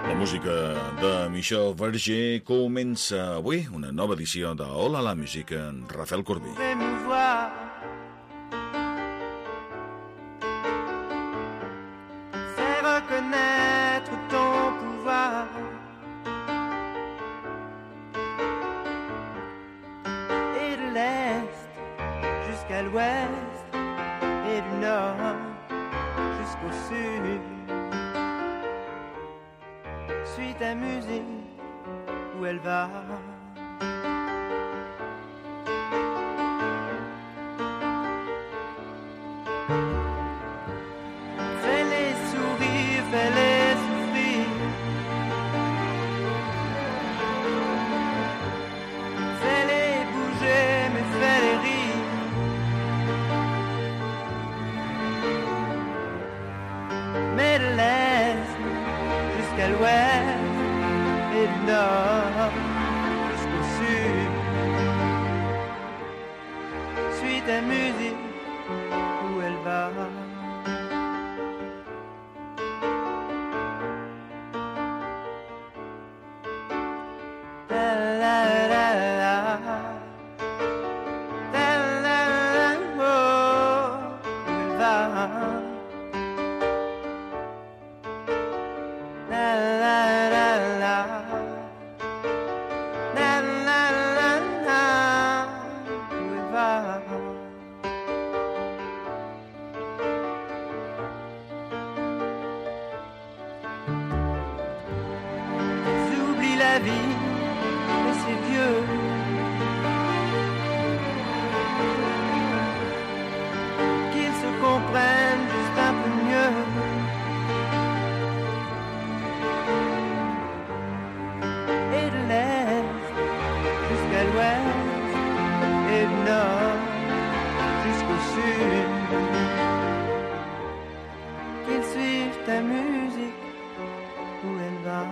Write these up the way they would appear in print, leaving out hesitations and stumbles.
La música de Michel Berger comença avui una nova edició de Hola la música en Rafael Corbí. Faire reconnaître ton pouvoir, et de l'Est jusqu'à l'Ouest, et du Nord jusqu'au Sud. Suis ta musique où elle va. Fais-les sourire, fais-les souffrir. Fais-les bouger, mais fais-les rire. Mais de l'Est jusqu'à l'Ouest et du Nord jusqu'au Sud, suis ta musique où elle va. La vie, mais c'est vieux. Qu'ils se comprennent juste un peu mieux. Et de l'Est jusqu'à l'Ouest, et du Nord jusqu'au Sud, qu'ils suivent ta musique où elle va.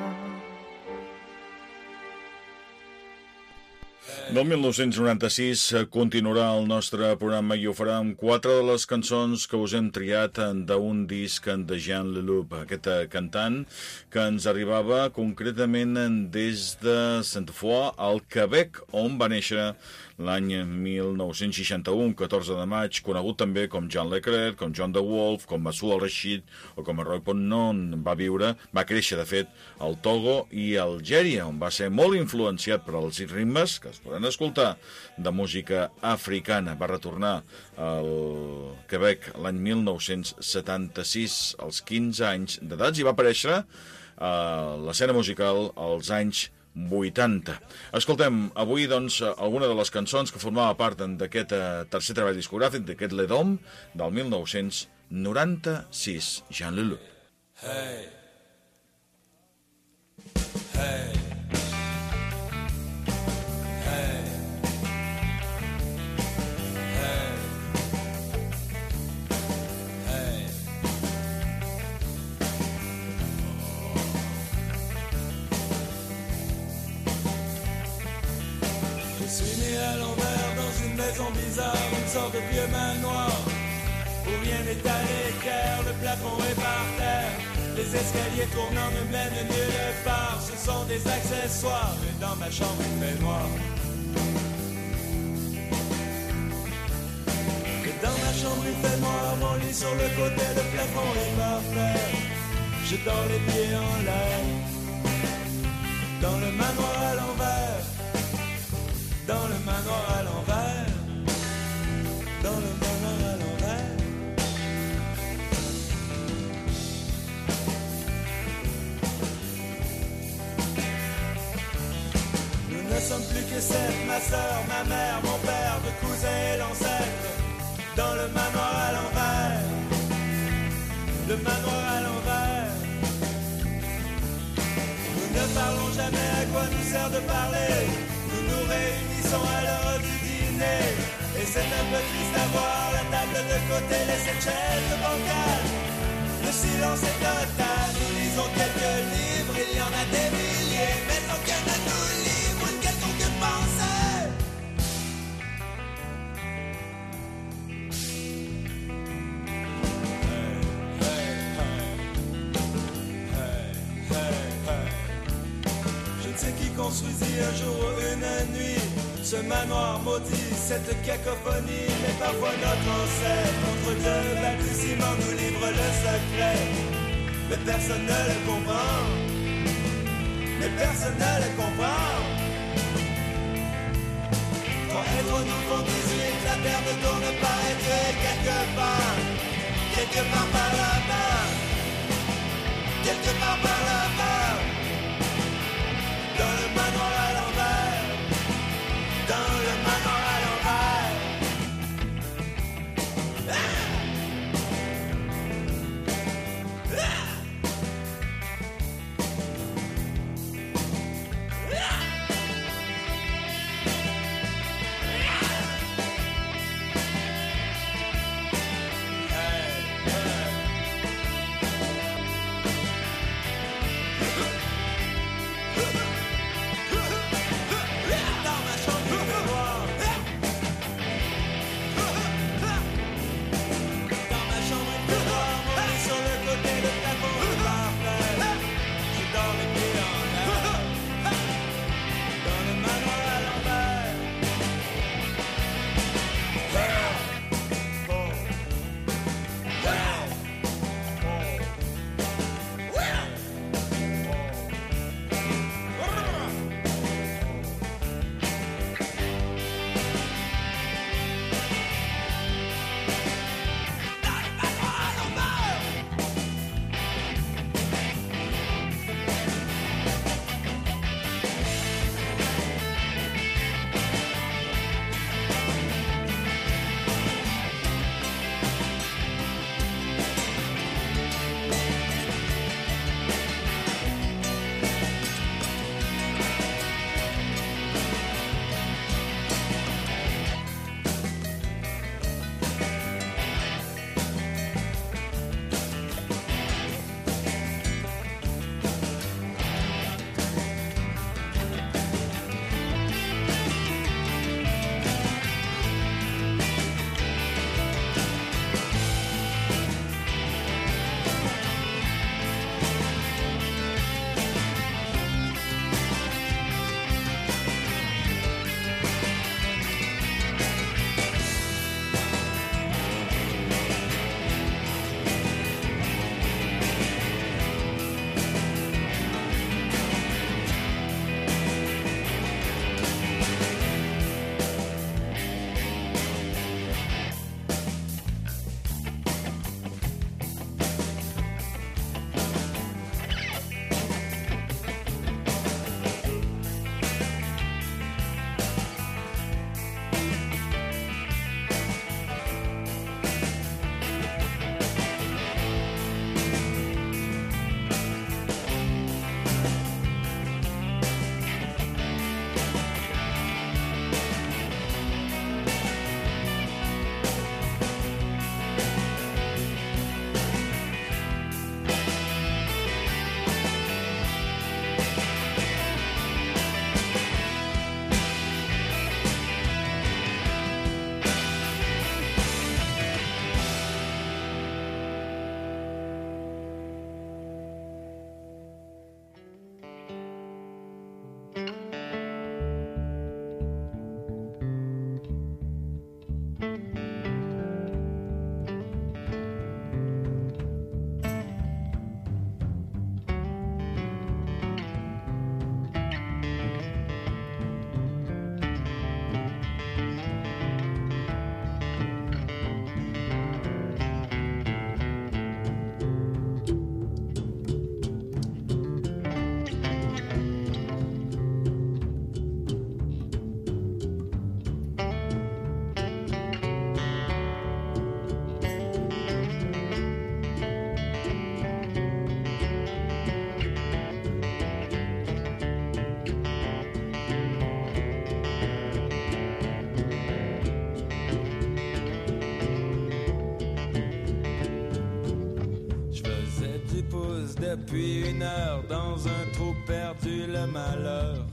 Del 1996 continuarà el nostre programa i ho farà amb 4 de les cançons que us hem triat d'un disc de Jean Leloup, aquest cantant que ens arribava concretament des de Sainte-Foy, al Quebec, on va néixer l'any 1961, 14 de maig, conegut també com John Le Clerc, com John DeWolf, com Masou Al-Rashid o com Roy Ponnon. Va créixer, de fet, al Togo i a Algèria, on va ser molt influenciat per als ritmes que es poden escoltar de música africana. Va retornar al Quebec l'any 1976, als 15 anys d'edat, i va aparèixer a l'escena musical als anys 80. Escoltem avui, doncs, alguna de les cançons que formava part d'aquest tercer treball discogràfic, d'aquest Les Dômes, del 1996, Jean Leloup. Hey, hey, hey, hey, hey. Je suis né à l'envers dans une maison bizarre, une sorte de vieux manoir où rien n'est à l'équerre, le plafond est par terre, les escaliers tournants ne mènent nulle part, ce sont des accessoires, et dans ma chambre il fait noir. Et dans ma chambre il fait noir, mon lit sur le côté, le plafond est par terre, je dors les pieds en l'air, dans le manoir à l'envers. Dans le manoir à l'envers, dans le manoir à l'envers. Nous ne sommes plus que 7, ma soeur, ma mère, mon père, mes cousins et l'ancêtre. Dans le manoir à l'envers, le manoir à l'envers. Nous ne parlons jamais, à quoi nous sert de parler? Nous nous réunissons à l'heure du dîner, et c'est un peu triste à voir la table de côté, les 7 chaises bancales. Le silence est total, nous lisons quelques livres, il y en a des milliers, mais aucun ne nous livre une quelconque pensée. Hey, hey, hey. Hey, hey, hey. construisit un jour ou une nuit ce manoir maudit, cette cacophonie. Mais parfois notre ancêtre, entre deux balbutiements, nous livre le secret. Mais personne ne le comprend. Mais personne ne le comprend. Quand être nous font 18, la terre ne tourne pas et Dieu est quelque part par là-bas, quelque part par là-bas, dans le manoir à l'envers, dans le manoir à l'envers. depuis 1 heure dans un trou perdu le malheur.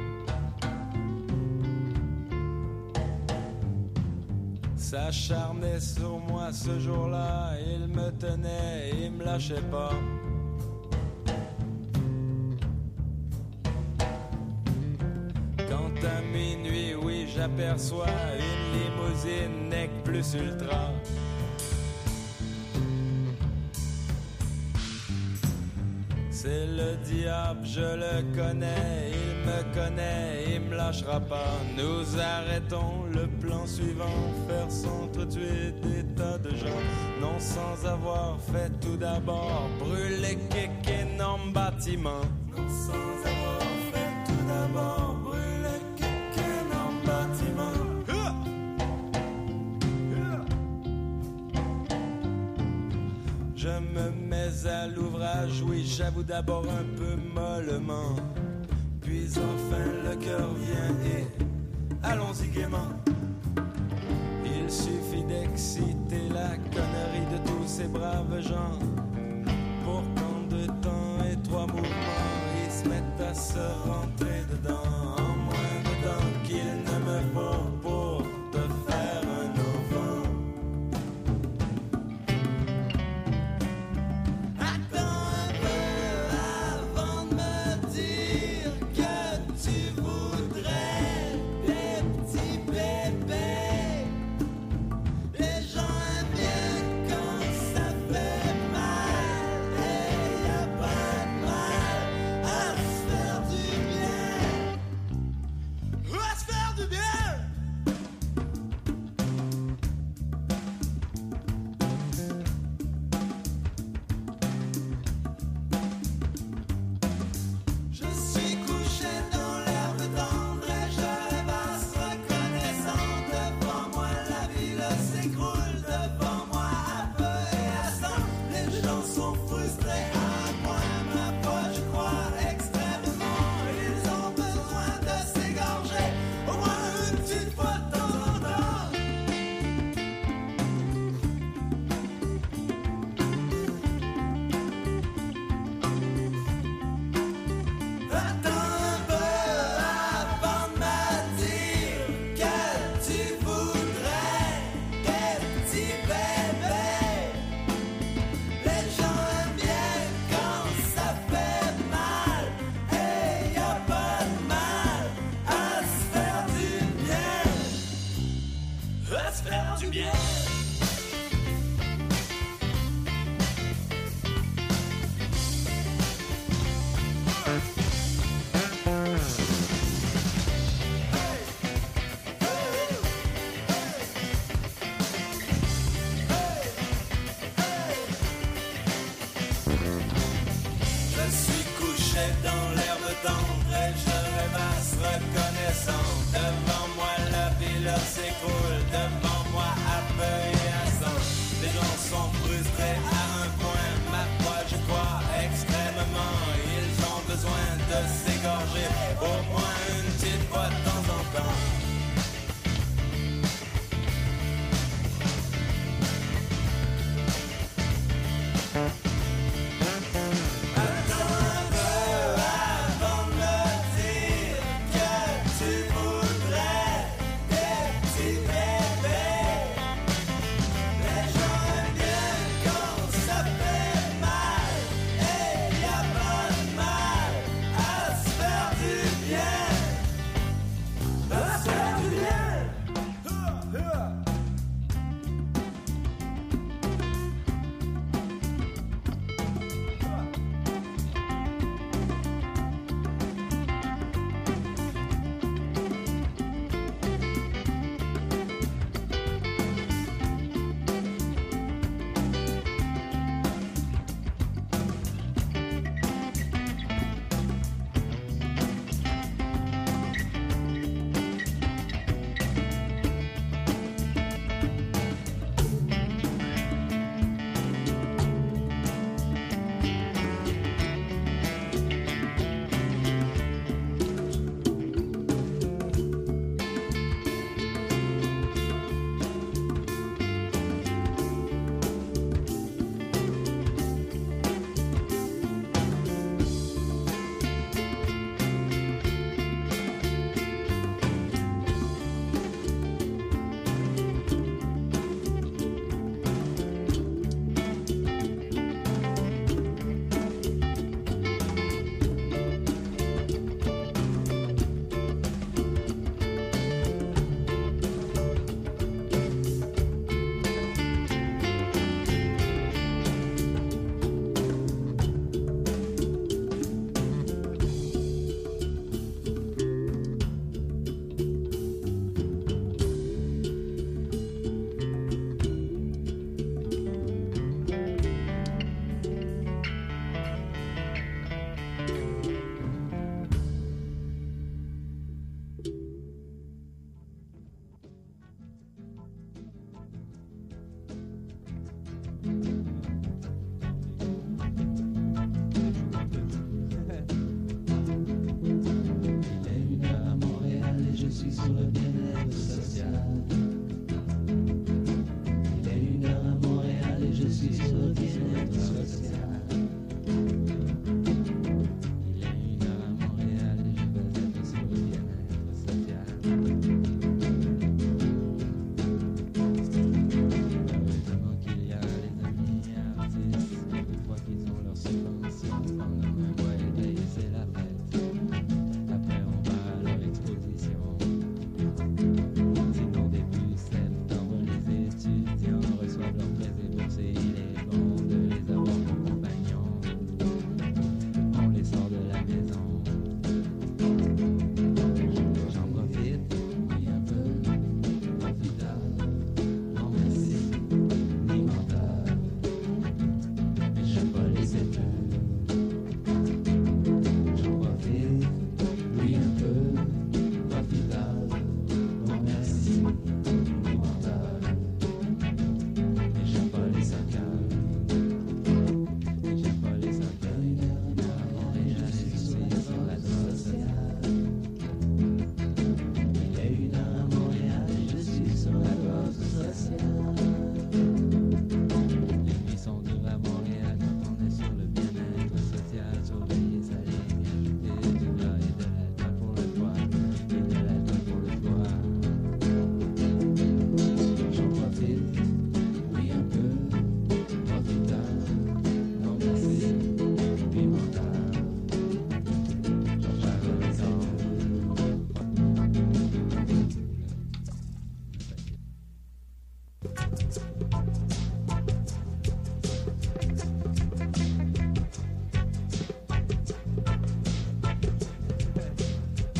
S'acharnait sur moi ce jour-là, il me tenait, il me lâchait pas. à minuit, oui, j'aperçois une limousine Nec Plus Ultra. C'est le diable, je le connais, il me connaît, il me lâchera pas. Nous arrêtons le plan suivant, faire s'entretuer des tas de gens. Non sans avoir fait tout d'abord brûler quelques énormes bâtiments. Non sans avoir fait tout d'abord brûler quelques énormes bâtiments. Je me mets à l'ouvrage, oui, j'avoue d'abord un peu mollement. Puis enfin le cœur vient et allons-y gaiement. Il suffit d'exciter la connerie de tous ces braves gens pour qu'en 2 temps et 3 mouvements ils se mettent à se rentrer dedans. En moins de temps qu'il ne me faut pour te faire un enfant.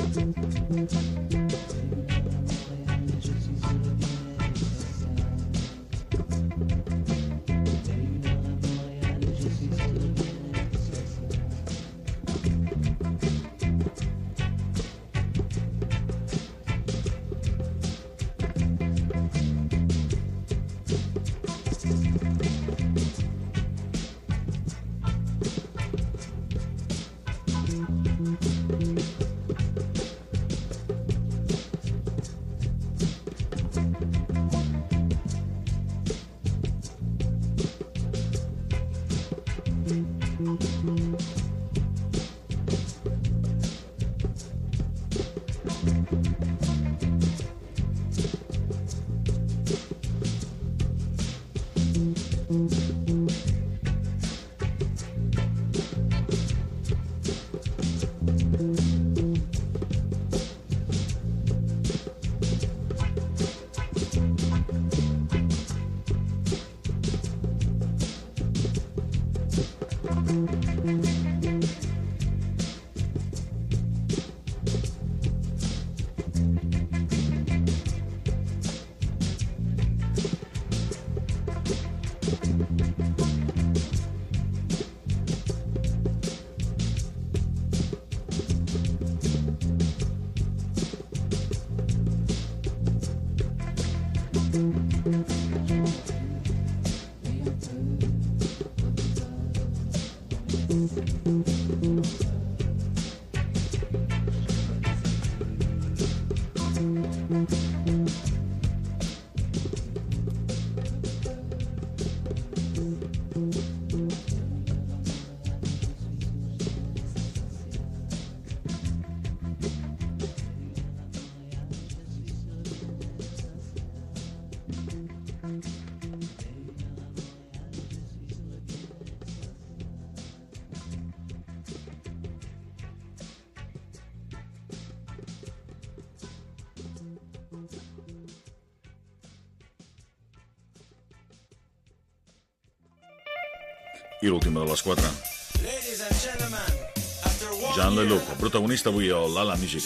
I l'última de les 4. Jean Leloup, protagonista avui a l'Ala Music.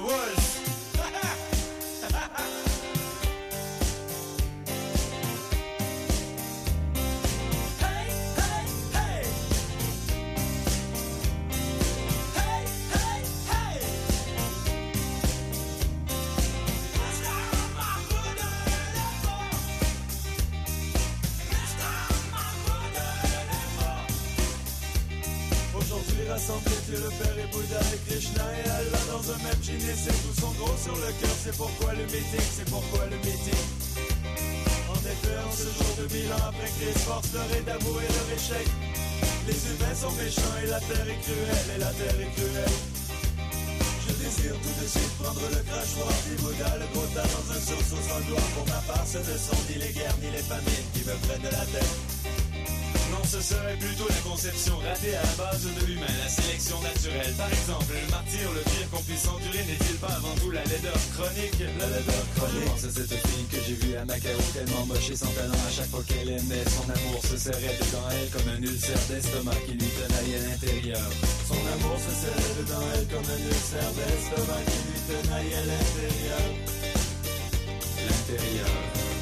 Rassemblés, Dieu le Père et Bouddha et Krishna et Allah dans un même gynécée, tous sont gros sur le cœur, c'est pourquoi le meeting, c'est pourquoi le meeting. En effet, en ce jour de 1000 ans après Christ, force leur est d'avouer leur échec. Les humains sont méchants et la terre est cruelle, et la terre est cruelle. Je désire tout de suite prendre le crachoir du Bouddha, le gros tas dans un sursaut sans gloire. Pour ma part, ce ne sont ni les guerres ni les famines qui me prennent de la tête. Non, ce serait plutôt la conception ratée à la base de l'humain, la sélection naturelle. Par exemple, le martyr, le pire qu'on puisse endurer, n'est-il pas avant tout la laideur chronique? La laideur chronique. Je pense à cette fille que j'ai vue à Macao, tellement moche et sans talent. À chaque fois qu'elle aimait, son amour se serrait dedans elle comme un ulcère d'estomac qui lui tenaille à l'intérieur. Son amour se serrait dedans elle comme un ulcère d'estomac qui lui tenaille à l'intérieur. L'intérieur.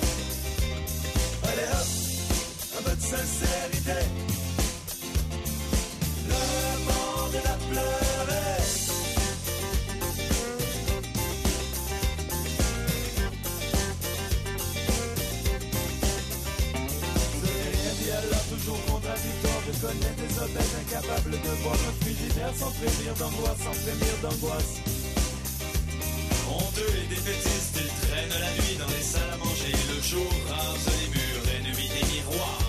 Allez hop! Un peu de sincérité. Le monde a pleuré. Ce n'est rien dit alors toujours contradictoire. Je connais des hôtels incapables de voir un frigidaire sans frémir d'angoisse, sans frémir d'angoisse. Honteux et défaitistes, ils traînent la nuit dans les salles à manger. Le jour rase les murs, ennemis des miroirs.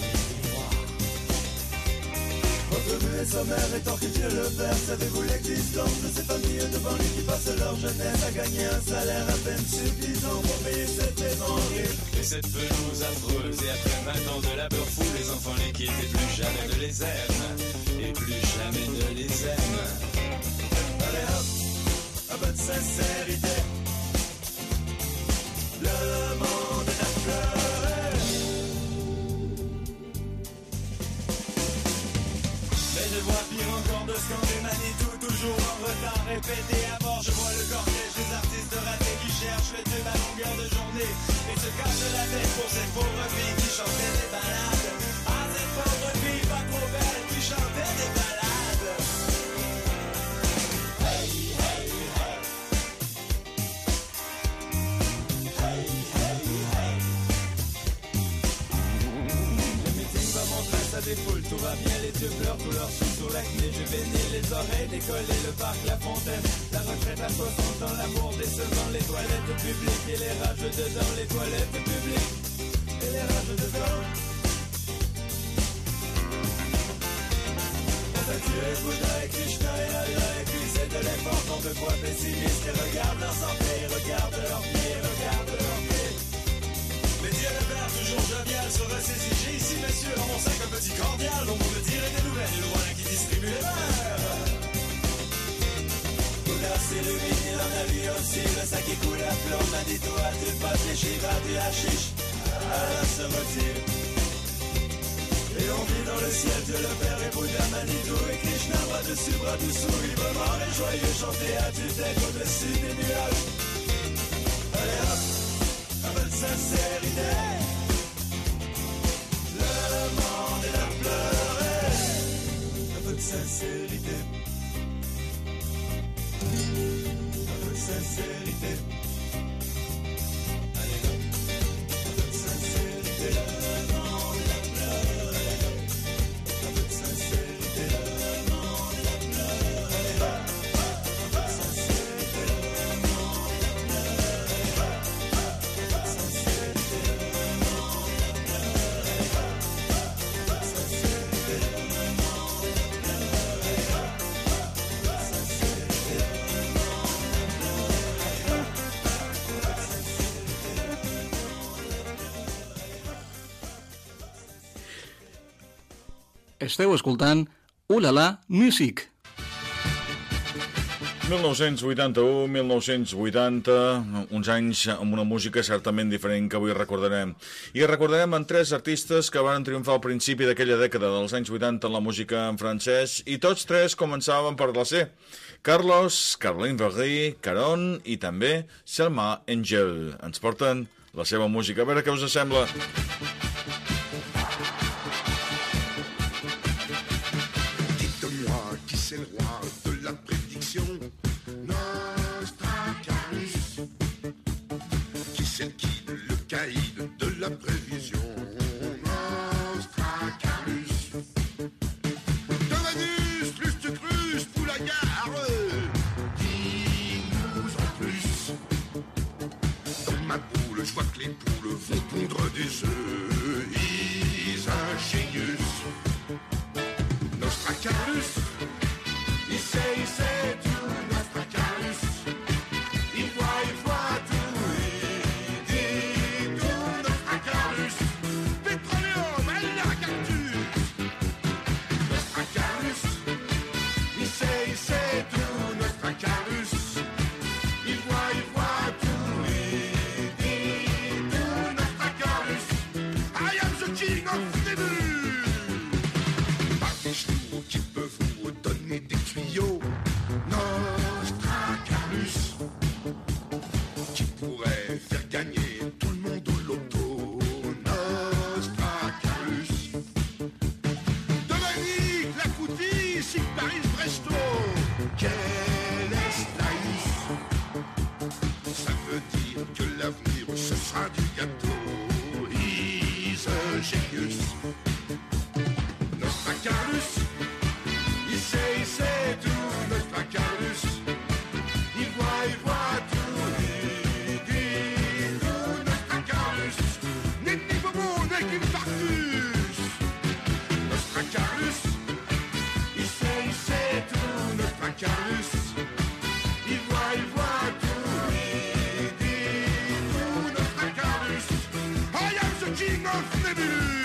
Votre but est sommaire et tant que Dieu le Père, savez-vous l'existence de ces familles de banlieue qui passent leur jeunesse à gagner un salaire à peine suffisant pour payer cette maison horrible et cette pelouse affreuse. Et après 20 ans de labeur fou, les enfants les quittent et plus jamais ne les aiment. Et plus jamais ne les aiment. Allez hop, un peu de sincérité. Le monde a pleuré. Mais je vois pire encore de scander Manitou, toujours en retard, répété à mort. Je vois le cortège des artistes ratés qui cherchent le tube à longueur de journée et se cassent la tête pour cette pauvre fille qui chantait des balades. Ah, cette pauvre fille pas trop belle qui chantait des balades. Hey, hey, hey. Hey, hey, hey. Le meeting va montrer ça défoule, tout va bien, les yeux pleurent, tout leur sous sur l'acné juvénile, les oreilles décollées, le parc, la fontaine, la retraite à 60 ans, l'amour décevant, les toilettes publiques et les rageux dedans, les toilettes publiques et les rageux dedans. On t'a tué Bouddha et Krishna et Allah et puis c'est de l'effort qu'on te croit pessimiste et regarde leur santé, regarde leurs pieds, regarde leurs pieds. Mais Dieu le Père, toujours jovial, se ressaisit. J'ai ici, messieurs, dans mon sac un petit cordial dont vous me direz des nouvelles, et le voilà qui distribue les verres. Bouddha s'illumine, il en a lui aussi, le sac est coulé à plomb. Manitou a du pot, les Shiva du hashish, Allah se retire. Et on vit dans le ciel, Dieu le Père et Bouddha, Manitou et Krishna, bras dessus, bras dessous, librement et joyeux, chanter à tue-tête au-dessus des nuages. Allez hop, un peu de sincérité. Le monde est à pleurer. Un peu de sincérité. Un peu de sincérité. Allez hop, un peu de sincérité. Le monde est à pleurer. Un peu de sincérité. Le monde est à pleurer. Allez hop, un peu de sincérité. Le monde est à pleurer. Un peu de sincérité. Le monde est à pleurer. Un peu de sincérité. Le monde est à pleurer. Un peu de sincérité. Le Esteu escoltant Ulala Music. 1981-1980, uns anys amb una música certament diferent que avui recordarem. I recordarem en 3 artistes que van triomfar al principi d'aquella dècada dels anys 80 en la música en francès, i tots 3 començaven per la C. Carlos, Caroline Verry, Caron i també Selma Angel. Ens porten la seva música. A veure què us sembla. Dites-moi qui c'est le roi de la prédiction. Nostradamus. Qui c'est le kid, le caïd de la prévision. Nostradamus. De Vénus, Lustucrus, Poulagard. Dis-nous en plus. Dans ma boule, je vois que les poules vont pondre des œufs. Isingénius. Nostradamus. Il sait tout, Nostradamus. Il voit tout, il dit tout, Nostradamus. Pétroleum, elle a cactus. Nostradamus. Il sait tout, Nostradamus. Il voit tout, il dit tout, Nostradamus. I am the king of Nebulus. Par des genoux qui peuvent vous donner des tuyaux. Nostradamus. Qui pourrait faire gagner tout le monde au loto. Nostradamus. Dominique, la Foutie, Sig Paris, Bresto. Quel Estaïs. Ça veut dire que l'avenir ce sera du gâteau. Isingénius. Nostradamus. Il sait tout, Nostradamus. Il voit tout, il dit tout, Nostradamus. N'est-il pas bon, n'est-il farfus. Nostradamus. Il sait tout, Nostradamus. Il voit tout, il dit tout, Nostradamus. I am the king of Nebulus.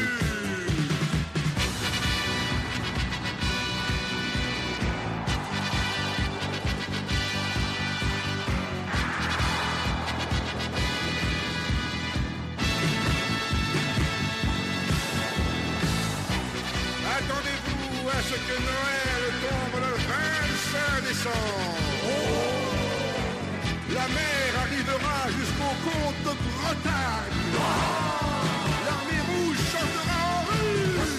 Attendez-vous, toi ce que Noël tombe le 25 décembre. La mer arrivera jusqu'au comte de Bretagne. L'armée rouge chantera en russe.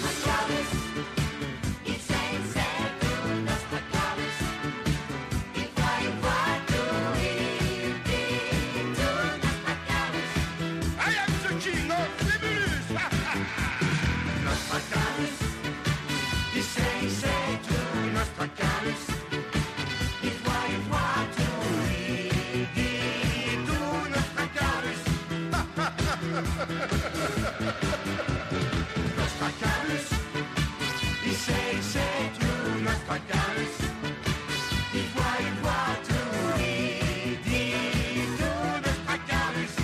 I am the king of Fabulous. Nostradamus, il sait tout, Nostradamus. Il voit tout, il dit tout, Nostradamus. Nostradamus, il sait tout, Nostradamus. Il voit tout, il dit tout, Nostradamus.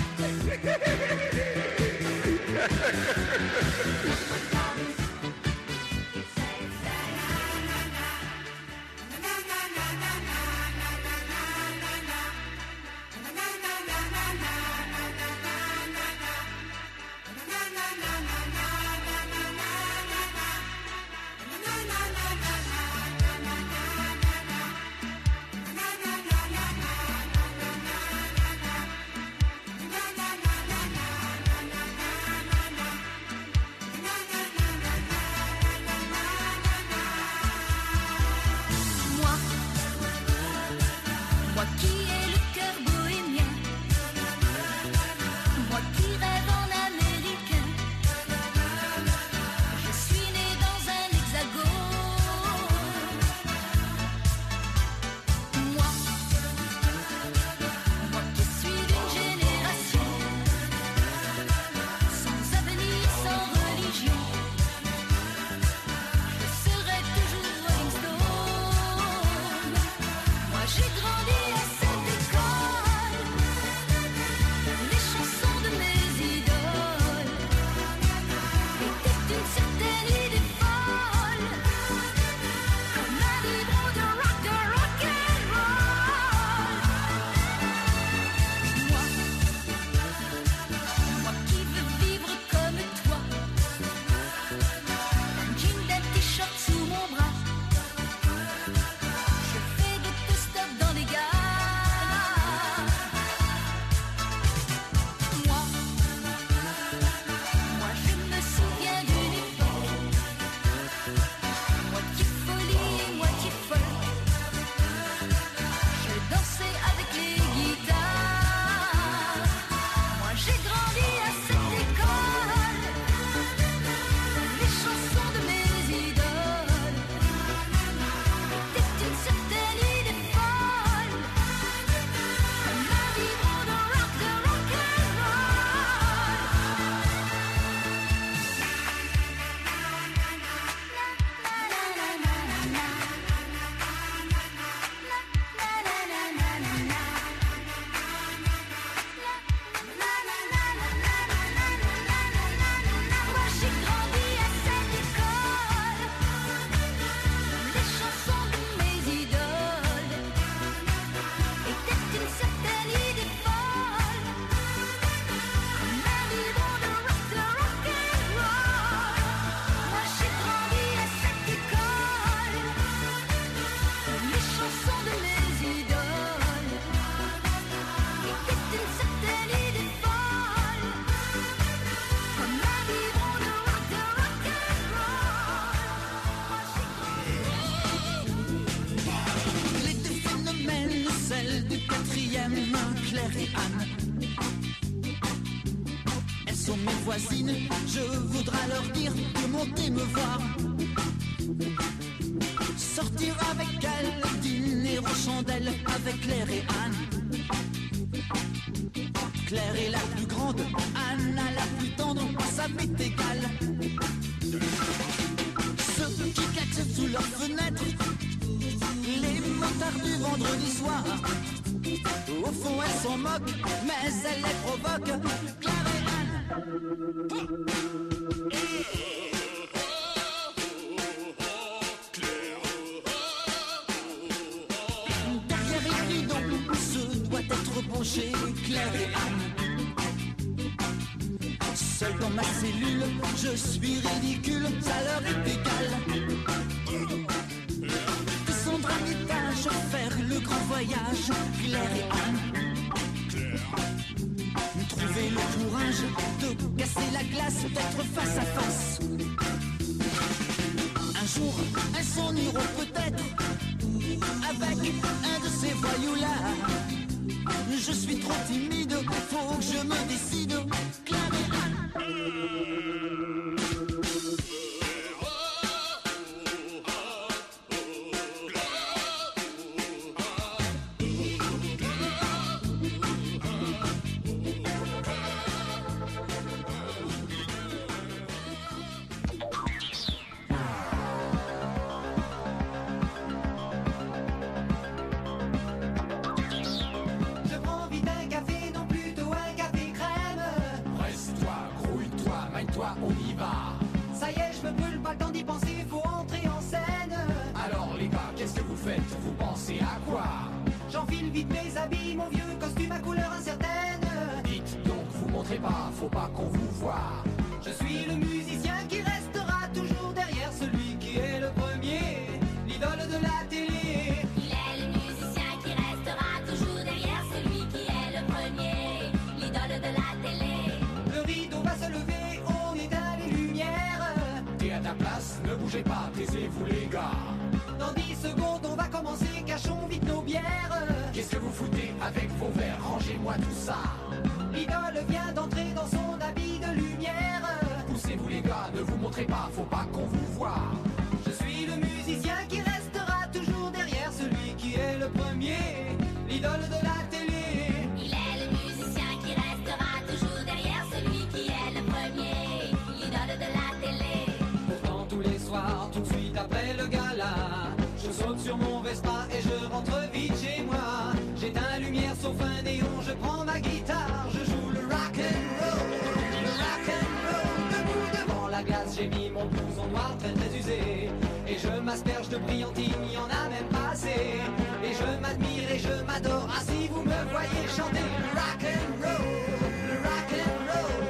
Moi qui ai le cœur bohémien, moi qui rêve en américain, je suis née dans un hexagone. Moi qui suis d'une génération sans avenir, sans religion, je serai toujours Rolling Stone. Moi j'ai grandi à cette école, les chansons de mes idoles étaient une certaine idée folle, comme un livre de rock and roll. Moi qui veux vivre comme toi, un jean, un t-shirt sous mon bras, je fais d'autostop dans les gares. Moi je me souviens d'une époque, moitié folie et moitié folk. Je dansais avec les guitares. Moi j'ai grandi à cette école, les chansons de mes idoles étaient une certaine idée folle, comme un livre de rock and roll. Moi j'ai grandi à cette école, les chansons de mes idoles étaient une certaine idée folle, comme un livre de rock and roll. Moi j'ai grandi à cette école, les chansons de mes idoles étaient une certaine idée folle, comme un livre de rock and roll. Les deux phénomènes, celle du quatrième, Claire et Anne. Elles sont mes voisines, je voudrais leur dire de monter me voir. Sortir avec elles, dîner aux chandelles avec Claire et Anne. Claire est la plus grande, Anne la plus tendre, ça m'est égal. Ceux qui claquent sous leurs fenêtres, les motards du vendredi soir. Au fond elles s'en moquent, mais elles les provoquent. Claire et Anne. Derrière les bidons, ce doit être branché Claire et Anne. Seul dans ma cellule, je suis ridicule, ça leur est égal. voyage clair et âme. Trouver le courage de casser la glace, d'être face à face. Un jour, elles s'ennuieront peut-être avec un de ces voyous-là. Je suis trop timide, faut que je me décide. Clair et âme. Vous pensez à quoi? J'enfile vite mes habits, mon vieux costume à couleur incertaine. Dites donc, vous montrez pas, faut pas qu'on vous voie. Je suis le musicien qui restera toujours derrière celui qui est le premier, l'idole de la télé. Il est le musicien qui restera toujours derrière celui qui est le premier, l'idole de la télé. Le rideau va se lever, on éteint les lumières. T'es à ta place, ne bougez pas, taisez-vous les gars. Dans 10 secondes on va commencer, cachons vite nos bières. Qu'est-ce que vous foutez avec vos verres? Rangez-moi tout ça. L'idole vient d'entrer dans son habit de lumière. Poussez-vous les gars, ne vous montrez pas, faut pas qu'on vous voie. Je suis le musicien qui restera toujours derrière celui qui est le premier, l'idole de la télé. Il est le musicien qui restera toujours derrière celui qui est le premier, l'idole de la télé. Pourtant tous les soirs, tout de suite après le gala, je saute sur mon Vespa et je rentre vite chez moi. J'éteins lumière sauf un néon, je prends ma guitare, je joue le rock and roll, le rock and roll. Debout devant la glace, j'ai mis mon blouson noir très très usé, et je m'asperge de brillantine, il y en a même pas assez. Et je m'admire et je m'adore, ah si vous me voyez chanter le rock and roll, le rock and roll.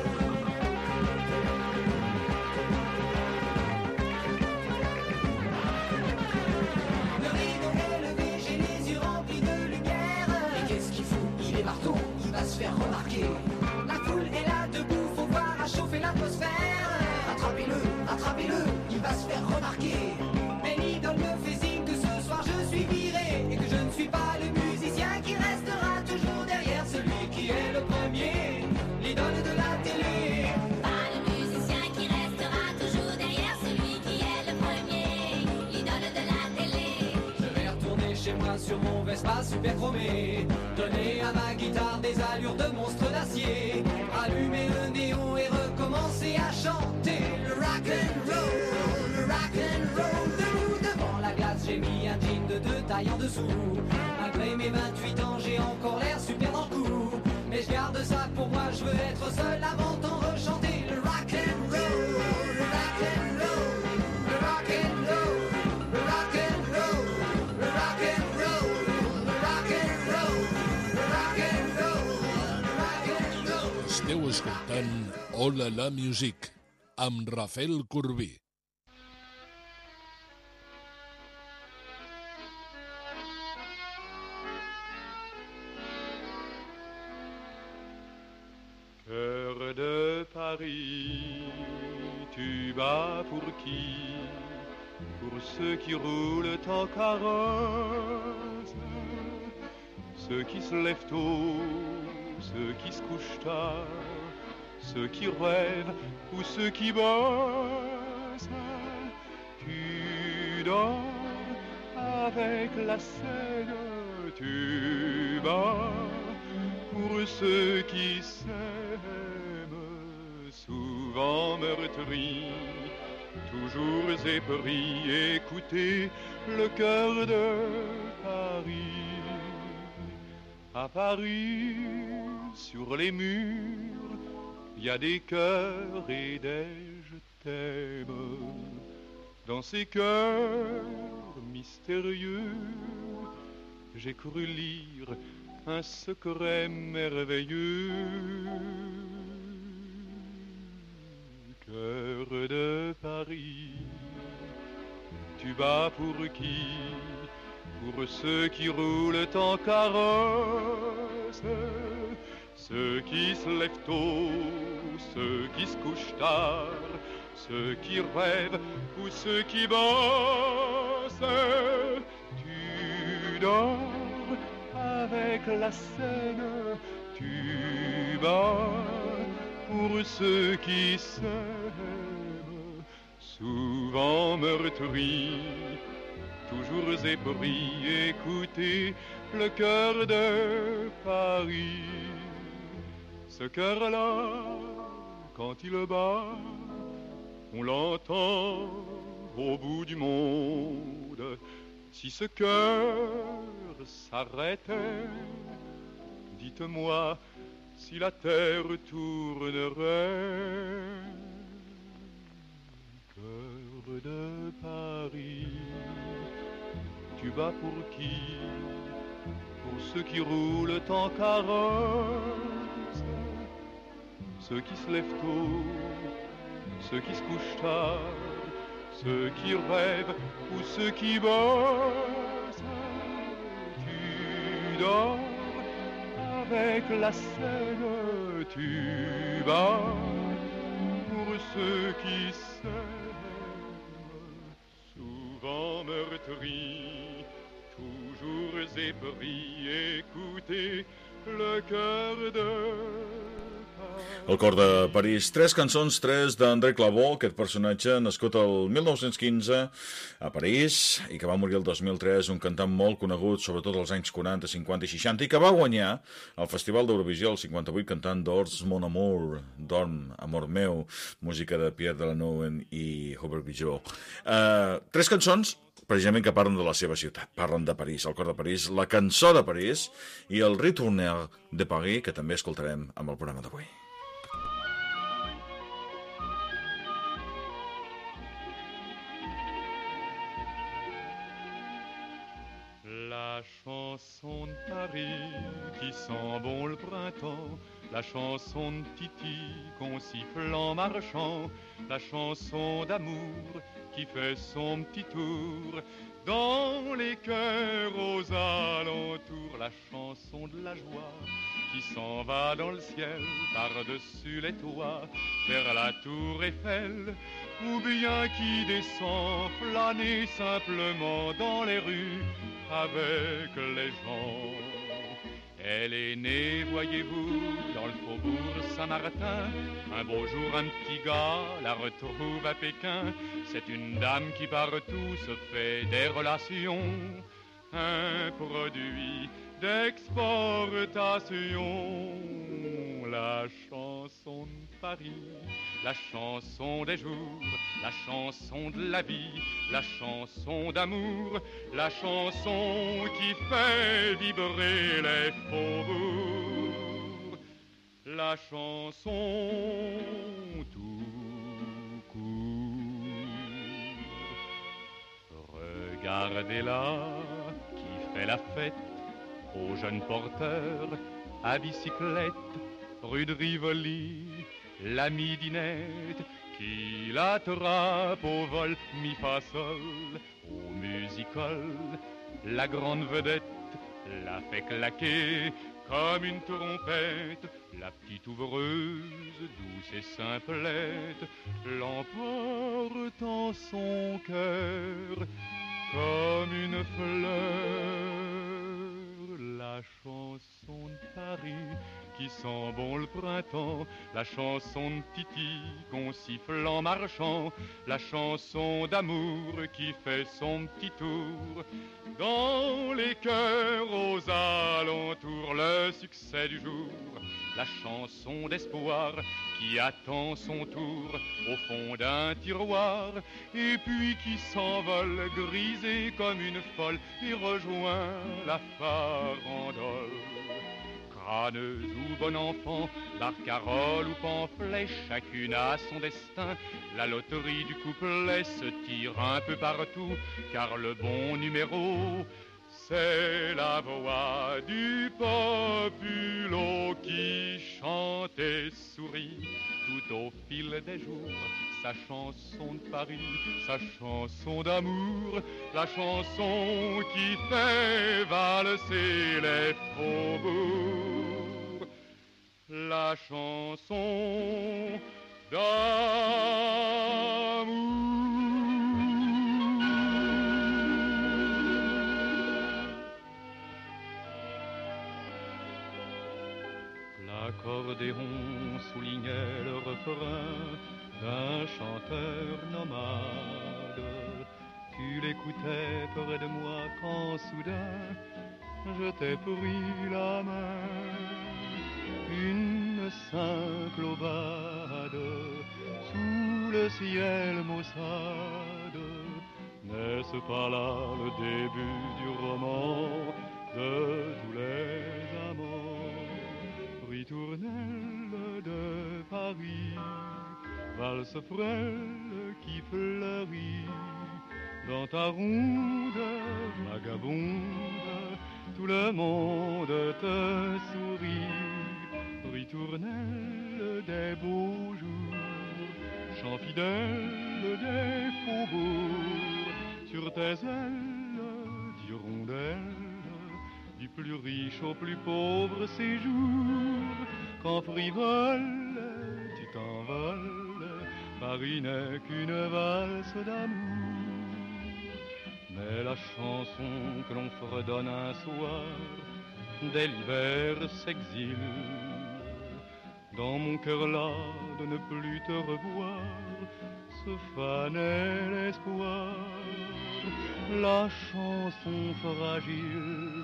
Le rideau est levé, j'ai les yeux remplis de lumière. Et qu'est-ce qu'il fout? Il est marteau, il va se faire remarquer. La foule est là debout, faut voir à chauffer l'atmosphère. Attrapez-le, attrapez-le, il va se faire remarquer. Mais l'idole me fait signe que ce soir je suis viré, et que je ne suis pas le musicien qui restera toujours derrière celui qui est le premier, l'idole de la télé. Pas le musicien qui restera toujours derrière celui qui est le premier, l'idole de la télé. Je vais retourner chez moi sur mon Vespa super chromé, donner à ma guitare des allures de monstre d'acier, allumer le néon et recommencer à chanter le rock and roll, le rock and roll. Debout devant la glace, j'ai mis un jean de 2 tailles en dessous. Malgré mes 28 ans, j'ai encore l'air super dans le coup, mais je garde ça pour moi, je veux être seul à m'entendre chanter le rock and roll, le rock and roll, le rock and roll, le rock and roll, le rock and roll, le rock and roll, le rock and roll, le rock and roll. Esteu escoltant Hola la Music amb Rafael Corbí. Cœur de Paris, tu bats pour qui? Pour ceux qui roulent en carrosse, ceux qui se lèvent tôt, ceux qui se couchent tard, ceux qui rêvent ou ceux qui bossent. Tu dors avec la Seine, tu bats pour ceux qui s'aiment, souvent meurtris, toujours épris. Écoutez le cœur de Paris. À Paris, sur les murs, il y a des cœurs et des je t'aime. Dans ces cœurs mystérieux, j'ai cru lire un secret merveilleux. Cœur de Paris, tu bats pour qui? pour ceux qui roulent en carrosse, ceux qui se lèvent tôt, ceux qui se couchent tard, ceux qui rêvent ou ceux qui bossent. Tu dors avec la Seine, tu bats pour ceux qui s'aiment, souvent meurtris, toujours épris, écoutez le cœur de Paris. Ce cœur-là, quand il bat, on l'entend au bout du monde. Si ce cœur s'arrêtait, dites-moi si la terre tournerait. Cœur de Paris, tu bats pour qui? Pour ceux qui roulent en carrosse, ceux qui se lèvent tôt, ceux qui se couchent tard, ceux qui rêvent ou ceux qui bossent. Tu dors avec la Seine, tu bats pour ceux qui s'aiment, souvent meurtris, toujours épris, écoutez le cœur de El cor de París. 3 cançons, 3 d'André Clavó, aquest personatge nascut el 1915 a París i que va morir el 2003, un cantant molt conegut, sobretot als anys 40, 50 i 60, i que va guanyar el Festival d'Eurovisió, el 58, cantant Dors Mon Amour, Dorm, Amor Meu, música de Pierre Delanoë i Hubert Bijou. 3 cançons precisament que parlen de la seva ciutat, parlen de París, el cor de París, la cançó de París i el Retourneur de Paris, que també escoltarem amb el programa d'avui. La chanson de Paris qui sent bon le printemps, la chanson de Titi qu'on siffle en marchant, la chanson d'amour qui fait son petit tour dans les cœurs aux alentours, la chanson de la joie qui s'en va dans le ciel par-dessus les toits vers la tour Eiffel, ou bien qui descend flâner simplement dans les rues avec les gens. Elle est née, voyez-vous, dans le faubourg Saint-Martin. Un beau jour, un petit gars la retrouve à Pékin. C'est une dame qui partout se fait des relations, un produit d'exportation. La chanson de Paris, la chanson des jours, la chanson de la vie, la chanson d'amour, la chanson qui fait vibrer les faubourgs, la chanson tout court. Regardez-la qui fait la fête aux jeunes porteurs à bicyclette, rue de Rivoli, la midinette qui l'attrape au vol, mi fa sol, au musical, la grande vedette la fait claquer comme une trompette, la petite ouvreuse, douce et simplette, l'emporte en son cœur comme une fleur. La chanson de Paris qui sent bon le printemps, la chanson de Titi qu'on siffle en marchant, la chanson d'amour qui fait son petit tour dans les cœurs aux alentours, le succès du jour, la chanson d'espoir qui attend son tour au fond d'un tiroir et puis qui s'envole grisée comme une folle et rejoint la farandole. Crâneuse ou bon enfant, barcarolle ou pamphlet, chacune a son destin. La loterie du couplet se tire un peu partout, car le bon numéro, c'est la voix du populo qui chante et sourit tout au fil des jours sa chanson de Paris, sa chanson d'amour, la chanson qui fait valser les faubourgs, la chanson d'amour. L'accordéon soulignait le refrain d'un chanteur nomade. Tu l'écoutais près de moi quand soudain je t'ai pris la main. Une simple aubade sous le ciel maussade. N'est-ce pas là le début du roman de tous les amants? Ritournelle de Paris, valse frêle qui fleurit, dans ta ronde vagabonde, tout le monde te sourit. Ritournelle des beaux jours, chant fidèle des faubourgs, sur tes ailes d'hirondelle, du plus riche au plus pauvre séjour, quand frivole tu t'envoles, Paris n'est qu'une valse d'amour. Mais la chanson que l'on fredonne un soir, dès l'hiver s'exile. Dans mon cœur là de ne plus te revoir, se fanait l'espoir. La chanson fragile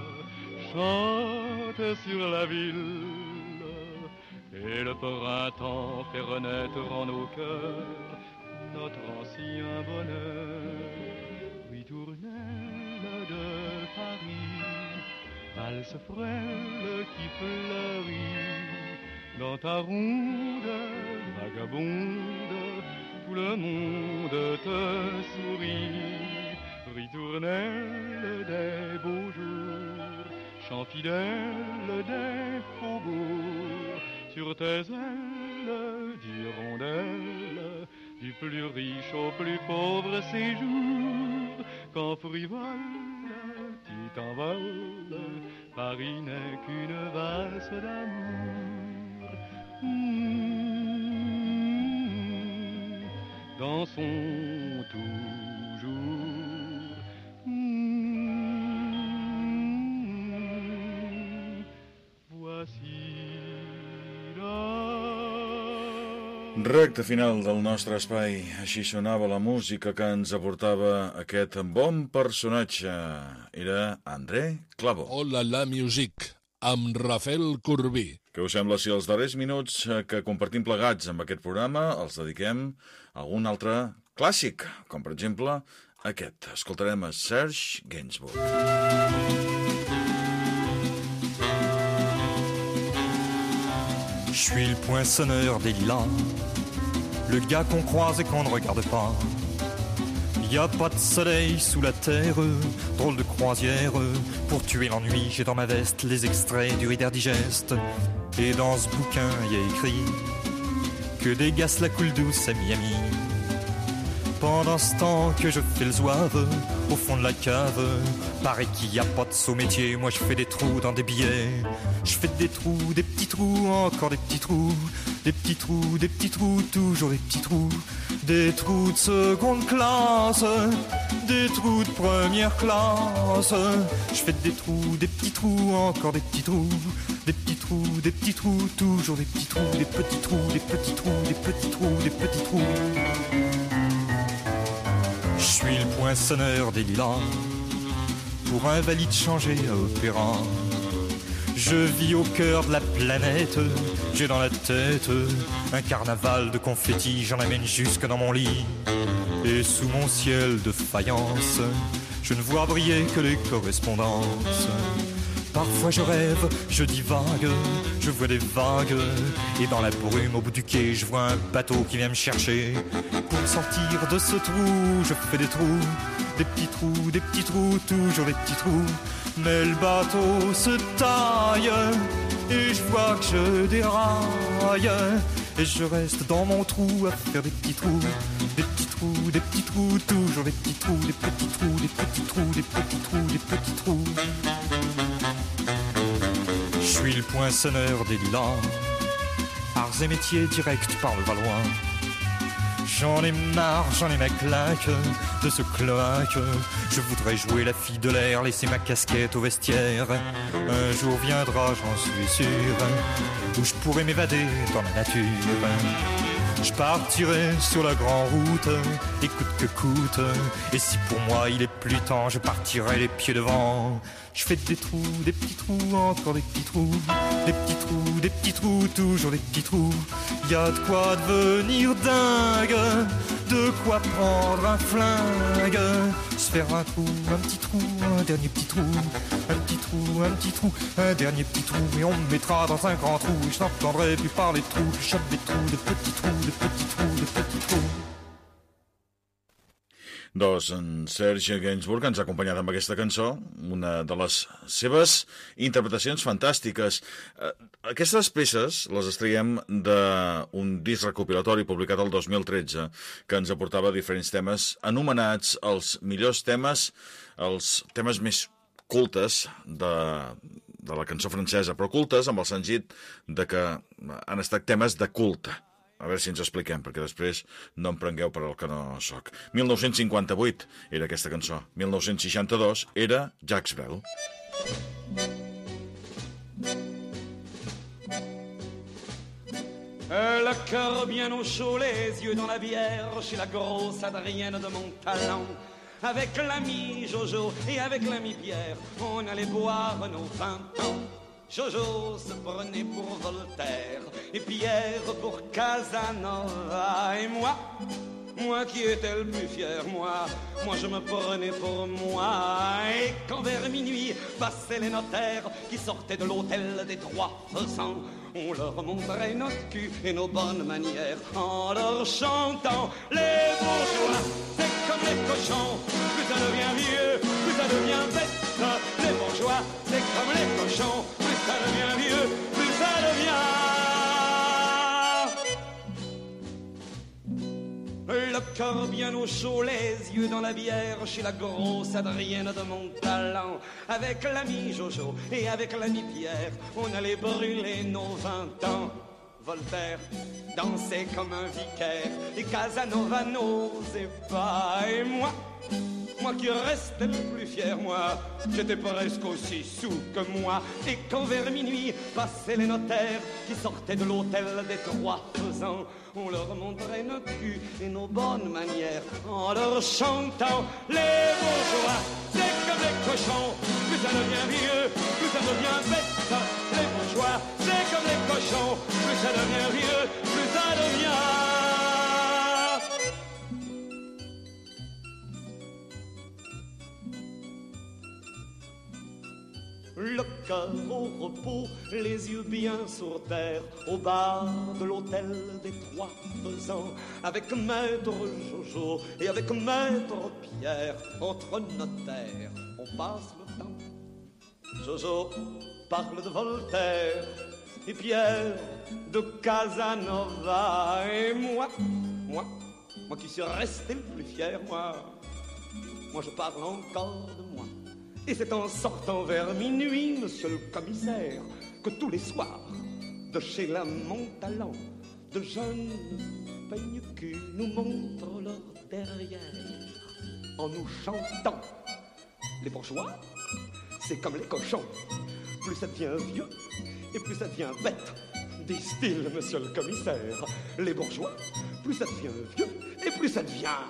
chante sur la ville, et le printemps fait renaître en nos cœurs notre ancien bonheur. Ritournelle de Paris, valse frêle qui fleurit, dans ta ronde vagabonde, tout le monde te sourit. Ritournelle des beaux jours, chant fidèle des faubourgs, sur tes ailes d'hirondelle, du plus riche au plus pauvre séjour, quand frivole tu t'envoles, Paris n'est qu'une valse d'amour. Dansons toujours. Recte final del nostre espai. Així sonava la música que ens aportava aquest bon personatge. Era André Clavo. Hola la music, amb Rafael Corbí. Què us sembla si els darrers minuts que compartim plegats amb aquest programa els dediquem a algun altre clàssic, com per exemple aquest. Escoltarem a Serge Gainsbourg. Je suis le poinçonneur des lilas, le gars qu'on croise et qu'on ne regarde pas. Y a pas de soleil sous la terre, drôle de croisière. Pour tuer l'ennui, j'ai dans ma veste les extraits du Reader Digest. Et dans ce bouquin, y a écrit que des gars la coule douce à Miami. Pendant ce temps que je fais le zouave au fond de la cave, paraît qu'il n'y a pas de saut métier. Moi je fais des trous dans des billets. Je fais des trous, des petits trous, encore des petits trous. Des petits trous, des petits trous, toujours des petits trous. Des trous de seconde classe, des trous de première classe. Je fais des trous, des petits trous, encore des petits trous. Des petits trous, des petits trous, toujours des petits trous. Des petits trous, des petits trous, des petits trous, des petits trous. Je suis le poinçonneur des lilas, pour un valide changé à opéra. Je vis au cœur de la planète, j'ai dans la tête un carnaval de confettis, j'en amène jusque dans mon lit. Et sous mon ciel de faïence, je ne vois briller que les correspondances. Parfois je rêve, je divague, je vois des vagues. Et dans la brume au bout du quai, je vois un bateau qui vient me chercher. Pour me sortir de ce trou, je fais des trous. Des petits trous, toujours des petits trous. Mais le bateau se taille et je vois que je déraille. Et je reste dans mon trou à faire des petits trous, des petits trous, des petits trous, toujours des petits trous, des petits trous, des petits trous, des petits trous, des petits trous. Je suis le poinçonneur des lilas, arts et métiers directs par le Valois. J'en ai marre, j'en ai ma claque de ce cloaque. Je voudrais jouer la fille de l'air, laisser ma casquette au vestiaire. Un jour viendra, j'en suis sûr, où je pourrai m'évader dans la nature. Je partirai sur la grande route, et coûte que coûte. Et si pour moi il est plus temps, je partirai les pieds devant. Je fais des trous, des petits trous, encore des petits trous, des petits trous, des petits trous, toujours des petits trous. Y a de quoi devenir dingue, de quoi prendre un flingue, se faire un trou, un petit trou, un dernier petit trou, un petit trou, un petit trou, un dernier petit trou, et on me mettra dans un grand trou. Et je n'entendrai plus parler de trous, je chope des trous, de petits trous, de petits trous, de petits trous. Doncs en Serge Gainsbourg ens ha acompanyat amb aquesta cançó, una de les seves interpretacions fantàstiques. Aquestes peces les extraiem d'un disc recopilatori publicat el 2013 que ens aportava diferents temes anomenats els millors temes, els temes més cultes de la cançó francesa, però cultes amb el sentit de que han estat temes de culte. A veure si ens expliquem, perquè després no em prengueu per el que no soc. 1958 era aquesta cançó. 1962 era Jacques Brel. Le cœur bien au chaud, les yeux dans la bière, chez la grosse Adrienne de mon talent. Avec l'ami Jojo et avec l'ami Pierre, on allait boire nos 20 ans. Jojo se prenait pour Voltaire et Pierre pour Casanova. Et moi qui étais le plus fier, moi je me prenais pour moi. Et quand vers minuit passaient les notaires qui sortaient de l'hôtel des Trois Faisans, on leur montrait notre cul et nos bonnes manières en leur chantant les bourgeois, c'est comme les cochons, plus ça devient vieux, plus ça devient bête. Les bourgeois, c'est comme les cochons, plus ça devient vieux, plus ça devient. Le cœur bien au chaud, les yeux dans la bière, chez la grosse Adrienne de mon talent. Avec l'ami Jojo et avec l'ami Pierre, on allait brûler nos 20 ans. Voltaire dansait comme un vicaire et Casanova n'osait pas. Et moi qui restais le plus fier, moi, j'étais presque aussi sous que moi. Et quand vers minuit passaient les notaires qui sortaient de l'hôtel des Trois Faisans, on leur montrait notre cul et nos bonnes manières en leur chantant les bourgeois, c'est comme les cochons, plus ça devient vieux, plus ça devient bête. Les bourgeois, c'est comme les cochons, plus ça devient vieux, plus ça devient. Le cœur au repos, les yeux bien sur terre, au bar de l'hôtel des Trois Faisans, avec maître Jojo et avec maître Pierre, entre notaires, on passe le temps. Jojo parle de Voltaire et Pierre de Casanova. Et moi qui suis resté le plus fier, moi je parle encore de moi. Et c'est en sortant vers minuit, monsieur le commissaire, que tous les soirs, de chez la Montalent, de jeunes peigne-cul nous montrent leur derrière, en nous chantant. Les bourgeois, c'est comme les cochons, plus ça devient vieux, et plus ça devient bête, disent-ils, monsieur le commissaire. Les bourgeois, plus ça devient vieux, et plus ça devient...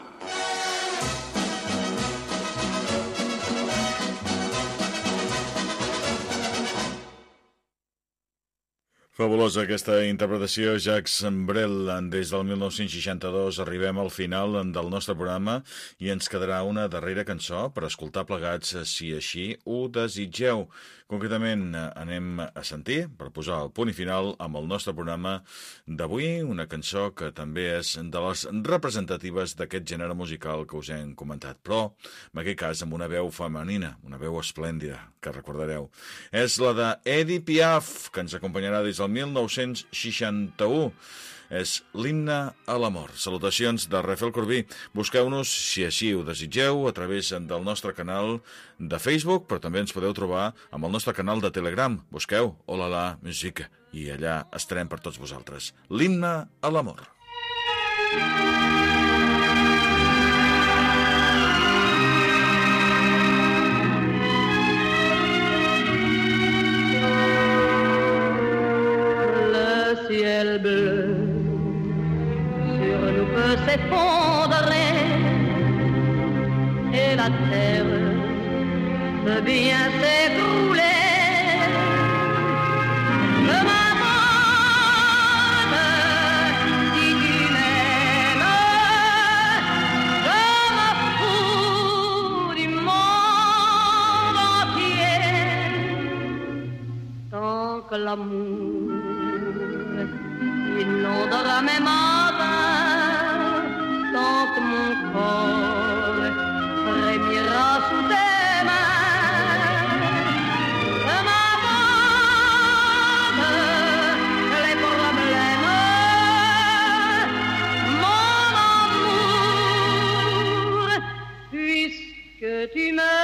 Fabulosa aquesta interpretació, Jacques Brel. Des del 1962 arribem al final del nostre programa i ens quedarà una darrera cançó per escoltar plegats, si així ho desitgeu. Concretament anem a sentir, per posar el punt i final amb el nostre programa d'avui, una cançó que també és de les representatives d'aquest gènere musical que us hem comentat, però en aquest cas amb una veu femenina, una veu esplèndida, que recordareu. És la de Edith Piaf, que ens acompanyarà des del 1961. És l'himne a l'amor. Salutacions de Rafael Corbí. Busqueu-nos, si així ho desitgeu, a través del nostre canal de Facebook, però també ens podeu trobar amb el nostre canal de Telegram. Busqueu Hola la Musique i allà estarem per tots vosaltres. L'himne a l'amor. Ciel bleu sur nous peut s'effondrer et la terre peut bien s'écrouler. Je m'abandonne si tu m'aimes, je me fous du monde entier tant que l'amour inondera mes matins, tant que mon corps frémira sous tes mains. Je m'abandonne les problèmes, mon amour, puisque tu m'aimes.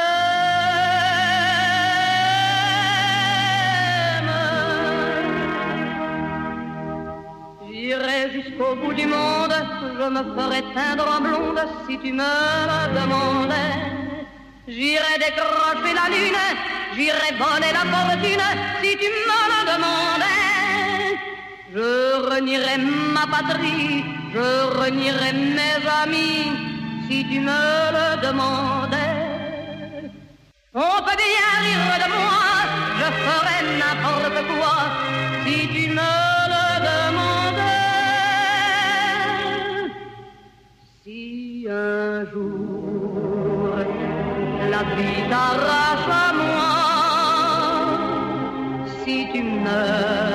Jusqu'au bout du monde, je me ferai teindre en blonde si tu me le demandais. J'irai décrocher la lune, j'irai voler la fortune si tu me le demandais. Je renierai ma patrie, je renierai mes amis si tu me le demandais. On peut bien rire de moi, je ferai n'importe quoi si tu me le demandais. Si un jour la vie t'arrache à moi, si tu meurs